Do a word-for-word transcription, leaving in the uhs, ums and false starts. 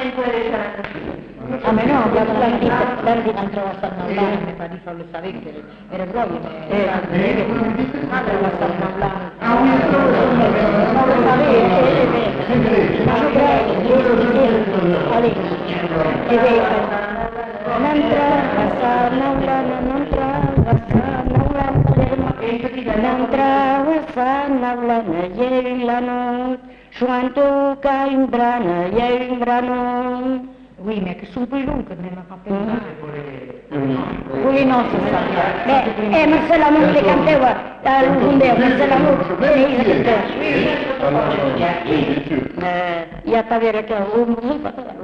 A me no, l'Ardi non trova Sarnaulano, mi fa di farlo sapere, era proprio, era trova Sarnaulano. Non lo sapere, ma lo prego, non trova Sarnaulano, non trova Sarnaulano, non trova Sarnaulano, ieri la notte, quanto che in brano, ieri in brano. Oui, mais che sono poi lungo, ne l'ha fatto pensare. Quelli non si sa. Beh, eh, ma se la non le cantava, la lungondeo, ma se la non le cantava. Eh, io t'avere che ho un